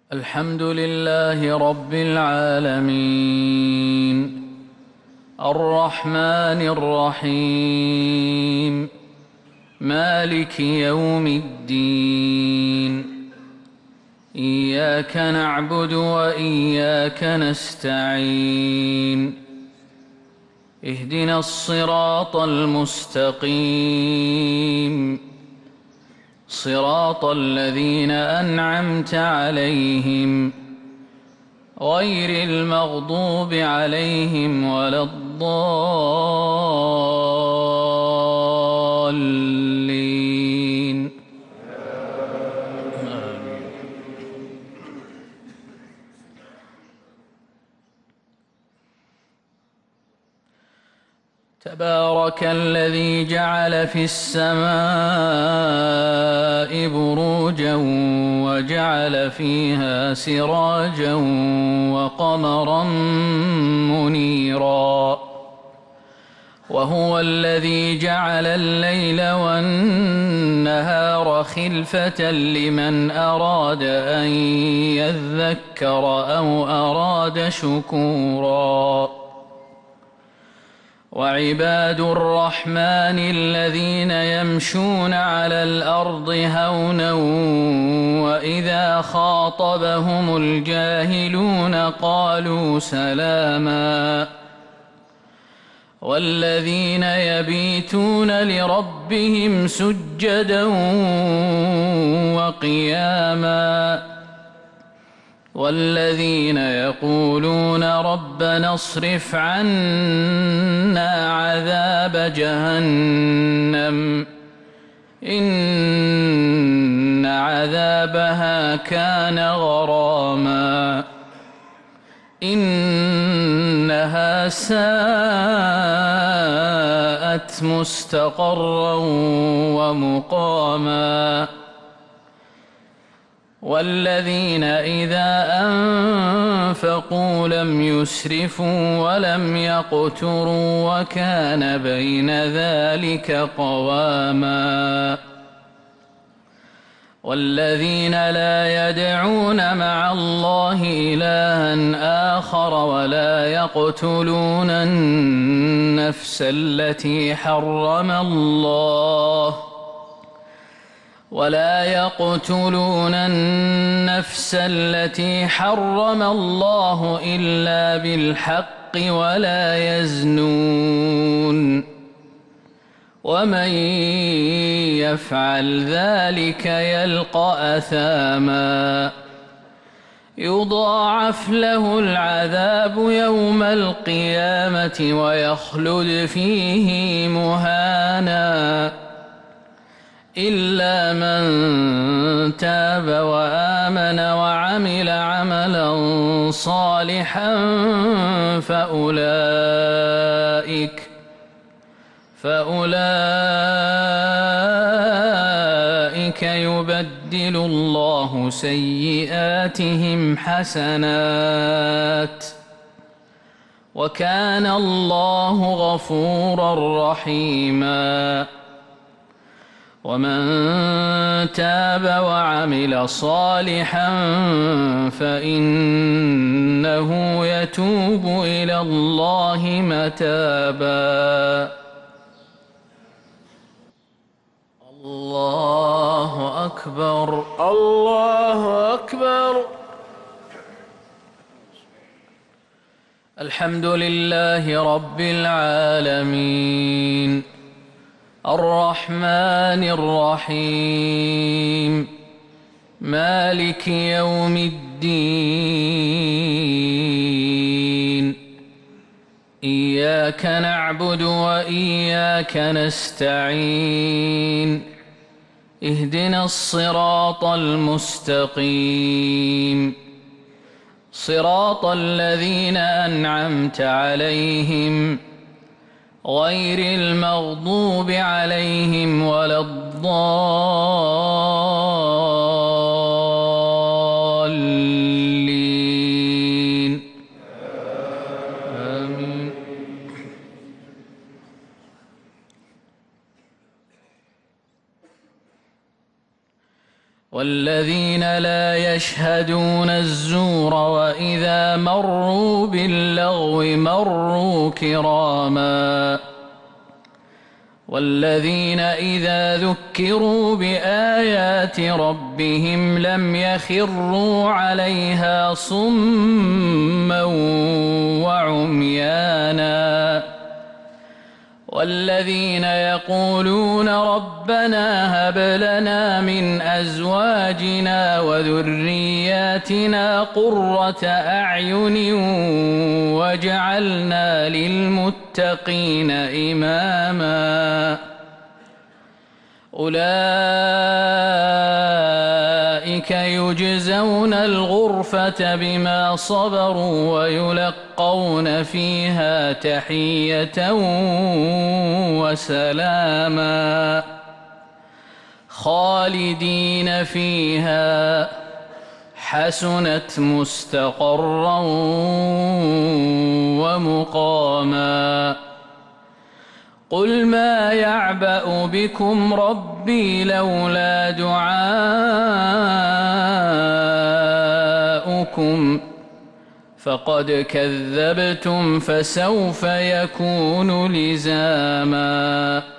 الحمد لله رب العالمين الرحمن الرحيم مالك يوم الدين إياك نعبد وإياك نستعين اهدنا الصراط المستقيم صراط الذين أنعمت عليهم غير المغضوب عليهم ولا الضالين آمين. تبارك الذي جعل في السماء بروجا وجعل فيها سراجا وقمرا منيرا وهو الذي جعل الليل والنهار خلفة لمن أراد أن يذكر أو أراد شكورا وعباد الرحمن الذين يمشون على الأرض هونا وإذا خاطبهم الجاهلون قالوا سلاما والذين يبيتون لربهم سجدا وقياما والذين يقولون ربنا اصرف عنا عذاب جهنم إن عذابها كان غراما إنها ساءت مستقرا ومقاما والذين إذا أنفقوا لم يسرفوا ولم يقتروا وكان بين ذلك قواما والذين لا يدعون مع الله إلها آخر ولا يقتلون النفس التي حرم الله إلا بالحق ولا يزنون ومن يفعل ذلك يلقى أثاما يضاعف له العذاب يوم القيامة ويخلد فيه مهانا إلا من تاب وآمن وعمل عملا صالحا فأولئك يبدل الله سيئاتهم حسنات وكان الله غفورا رحيما ومن تاب وعمل صالحا فإنه يتوب إلى الله متابا الله أكبر الله أكبر. الحمد لله رب العالمين الرحمن الرحيم مالك يوم الدين إياك نعبد وإياك نستعين اهدنا الصراط المستقيم صراط الذين أنعمت عليهم غير المغضوب عليهم ولا الضالين آمين. والذين لا يشهدون الزور وإذا مروا باللغو مروا كراما والذين إذا ذكروا بآيات ربهم لم يخروا عليها صما وعميانا والذين يقولون ربنا هب لنا من أزواجنا وذرياتنا قرة أعين واجعلنا للمتقين إماما أولئك يجزون الغرفة بما صبروا ويلقون فيها تحية وسلاما خالدين فيها حسنت مستقرا ومقاما قل ما يعبأ بكم ربي لولا دعاؤكم فقد كذبتم فسوف يكون لزاما